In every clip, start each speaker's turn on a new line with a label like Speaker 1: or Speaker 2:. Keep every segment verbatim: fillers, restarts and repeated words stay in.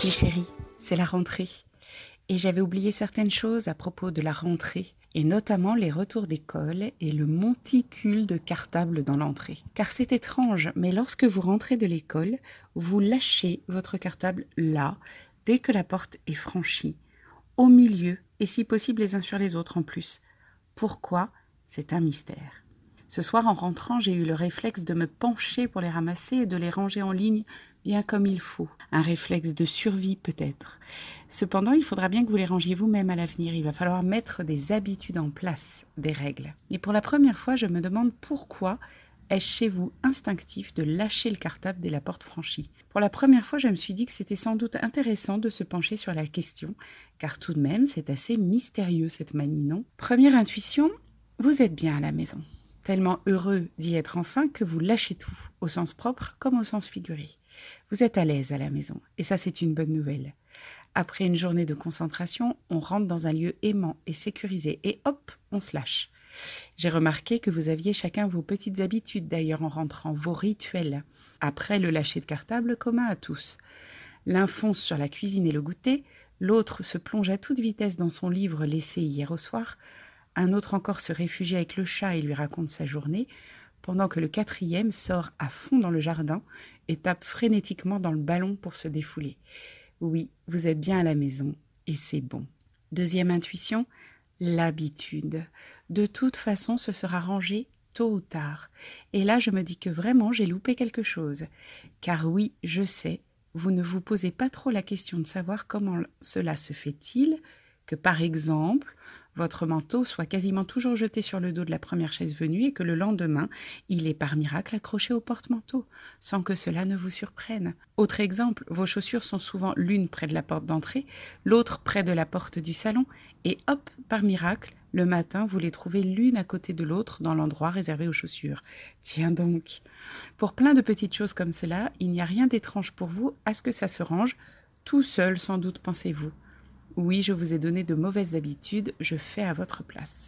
Speaker 1: Coucou chérie, c'est la rentrée. Et j'avais oublié certaines choses à propos de la rentrée, et notamment les retours d'école et le monticule de cartable dans l'entrée. Car c'est étrange, mais lorsque vous rentrez de l'école, vous lâchez votre cartable là, dès que la porte est franchie, au milieu, et si possible les uns sur les autres en plus. Pourquoi? C'est un mystère. Ce soir, en rentrant, j'ai eu le réflexe de me pencher pour les ramasser et de les ranger en ligne bien comme il faut. Un réflexe de survie peut-être. Cependant, il faudra bien que vous les rangiez vous-même à l'avenir. Il va falloir mettre des habitudes en place, des règles. Et pour la première fois, je me demande pourquoi est-ce chez vous instinctif de lâcher le cartable dès la porte franchie. Pour la première fois, je me suis dit que c'était sans doute intéressant de se pencher sur la question, car tout de même, c'est assez mystérieux cette manie, non? Première intuition, vous êtes bien à la maison. Tellement heureux d'y être enfin que vous lâchez tout, au sens propre comme au sens figuré. Vous êtes à l'aise à la maison, et ça c'est une bonne nouvelle. Après une journée de concentration, on rentre dans un lieu aimant et sécurisé, et hop, on se lâche. J'ai remarqué que vous aviez chacun vos petites habitudes d'ailleurs en rentrant, vos rituels, après le lâcher de cartable commun à tous. L'un fonce sur la cuisine et le goûter, l'autre se plonge à toute vitesse dans son livre laissé hier au soir, un autre encore se réfugie avec le chat et lui raconte sa journée, pendant que le quatrième sort à fond dans le jardin et tape frénétiquement dans le ballon pour se défouler. Oui, vous êtes bien à la maison, et c'est bon. Deuxième intuition, l'habitude. De toute façon, ce sera rangé tôt ou tard. Et là, je me dis que vraiment, j'ai loupé quelque chose. Car oui, je sais, vous ne vous posez pas trop la question de savoir comment cela se fait-il que, par exemple, votre manteau soit quasiment toujours jeté sur le dos de la première chaise venue et que le lendemain, il est par miracle accroché au porte-manteau, sans que cela ne vous surprenne. Autre exemple, vos chaussures sont souvent l'une près de la porte d'entrée, l'autre près de la porte du salon, et hop, par miracle, le matin, vous les trouvez l'une à côté de l'autre dans l'endroit réservé aux chaussures. Tiens donc. Pour plein de petites choses comme cela, il n'y a rien d'étrange pour vous à ce que ça se range, tout seul sans doute, pensez-vous. Oui, je vous ai donné de mauvaises habitudes, je fais à votre place.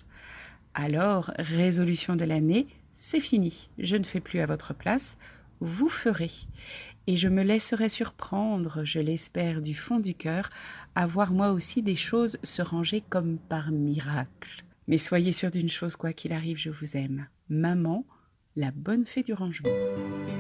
Speaker 1: Alors, résolution de l'année, c'est fini. Je ne fais plus à votre place, vous ferez. Et je me laisserai surprendre, je l'espère du fond du cœur, à voir moi aussi des choses se ranger comme par miracle. Mais soyez sûrs d'une chose, quoi qu'il arrive, je vous aime. Maman, la bonne fée du rangement.